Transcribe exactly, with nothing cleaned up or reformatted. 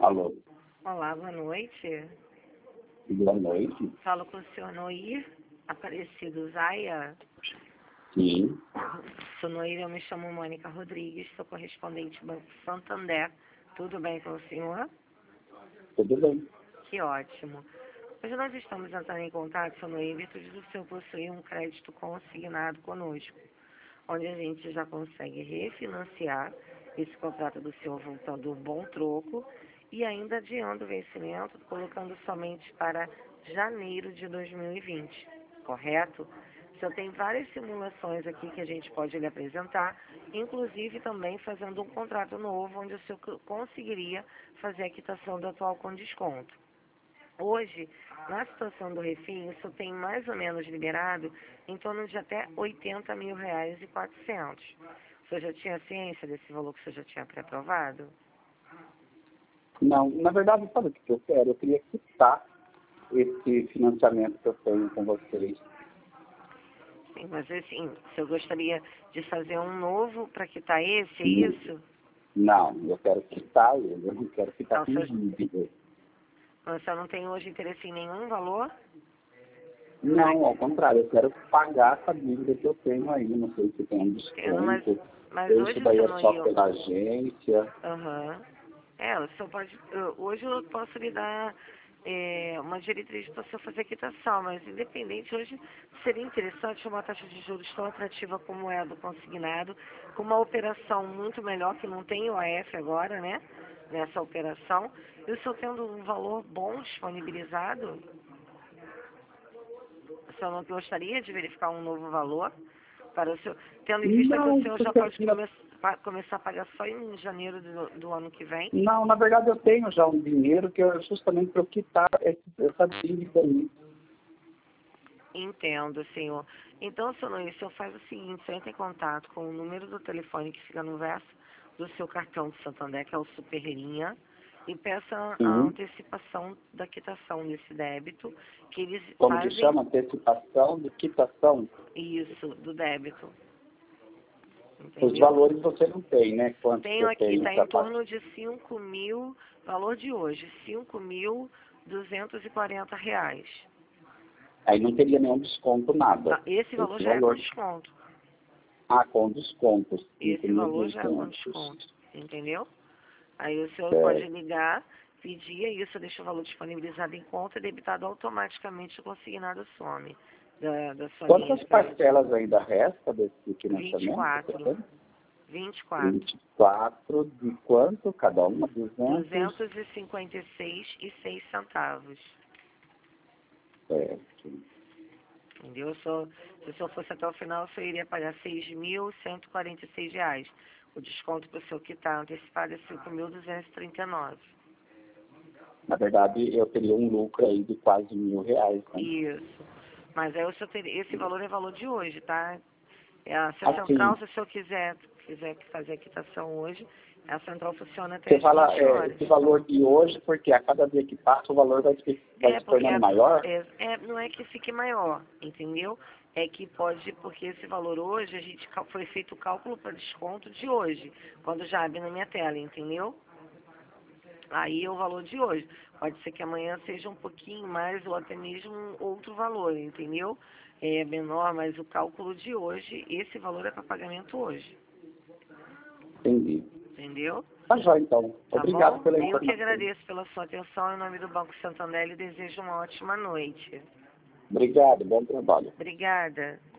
Alô, Olá, boa noite. boa noite. Falo com o senhor Noir Aparecido Zaia. Sim, Senhor Noir, eu me chamo Mônica Rodrigues, sou correspondente do Banco Santander. Tudo bem com o senhor? tudo bem. Que ótimo. Hoje nós estamos entrando em contato, senhor Noir, em virtude do senhor possuir um crédito consignado conosco, onde a gente já consegue refinanciar esse contrato do senhor voltando um bom troco e ainda adiando o vencimento, colocando somente para janeiro de dois mil e vinte, correto? O senhor tem várias simulações aqui que a gente pode lhe apresentar, inclusive também fazendo um contrato novo, onde o senhor conseguiria fazer a quitação do atual com desconto. Hoje, na situação do refim, o senhor tem mais ou menos liberado em torno de até oitenta mil reais e quatrocentos. O senhor já tinha ciência desse valor que o senhor já tinha pré-aprovado? Não, na verdade, sabe o que eu quero? Eu queria quitar esse financiamento que eu tenho com vocês. Sim, mas assim, o senhor gostaria de fazer um novo para quitar esse, é Sim. isso? Não, eu quero quitar ele, eu não quero ficar Não, com senhor- dívida. O senhor não tem hoje interesse em nenhum valor? Não, ao contrário, eu quero pagar essa dívida que eu tenho aí, não sei se tem um Entendo, mas, desconto. mas Ou hoje isso o daí senhor é não só ia... pela agência. Aham. É, o senhor pode... eu- Hoje eu posso lhe dar é, uma diretriz para o senhor fazer a quitação, mas independente, hoje seria interessante uma taxa de juros tão atrativa como é a do consignado, com uma operação muito melhor, que não tem o A F agora, né? Nessa operação. E o senhor tendo um valor bom disponibilizado, o senhor não gostaria de verificar um novo valor para o senhor, tendo em vista que o Não, senhor já porque pode come pa- começar a pagar só em janeiro do, do ano que vem? Não, na verdade eu tenho já um dinheiro que é justamente para eu quitar esse- essa dívida aí. Entendo, senhor. Então, senhor Luiz, o senhor faz o seguinte, o senhor entra em contato com o número do telefone que fica no verso do seu cartão de Santander, que é o Superlinha, e peça a Sim. antecipação da quitação desse débito, que eles Como que fazem chama? Antecipação de quitação. isso, do débito. Os Entendeu? valores você não tem, né? Quanto que Tenho eu aqui, tenho está para em pagar. torno de cinco mil, valor de hoje, cinco mil duzentos e quarenta reais. Aí não teria nenhum desconto, nada. Tá, esse valor Esse já é com valor. desconto. Ah, com descontos. Esse valor já é com desconto, entendeu? Aí o senhor pode É, ligar, pedir, e isso deixa o valor disponibilizado em conta e debitado automaticamente o consignado some da, da sua linha quantas de crédito. parcelas ainda resta desse vinte e financiamento? quatro. vinte e quatro. vinte e quatro de quanto? Cada uma? duzentos? duzentos e cinquenta e seis e seis centavos. Certo. Entendeu? Eu só, se o senhor fosse até o final, o senhor iria pagar seis mil cento e quarenta e seis reais. O desconto para o senhor quitar antecipado é cinco mil duzentos e trinta e nove. Na verdade, eu teria um lucro aí de quase mil reais, né? Isso. Mas aí o senhor teria, esse valor é valor de hoje, tá? É a, se a Assim, central, se o senhor quiser, quiser fazer a quitação hoje, a central funciona até você às fala vinte é, horas. esse valor de hoje, porque a cada dia que passa o valor vai se, vai É, se porque tornando a- maior? é, é, não é que fique maior, entendeu? É que pode, porque esse valor hoje, a gente cal- foi feito o cálculo para desconto de hoje, quando já abre na minha tela, entendeu? Aí é o valor de hoje. Pode ser que amanhã seja um pouquinho mais ou até mesmo um outro valor, entendeu? É menor, mas o cálculo de hoje, esse valor é para pagamento hoje, Entendi. entendeu? Tá já, então. Tá Obrigado bom? pela Eu que informação. agradeço pela sua atenção em nome do Banco Santander e desejo uma ótima noite. Obrigado, bom trabalho. Obrigada.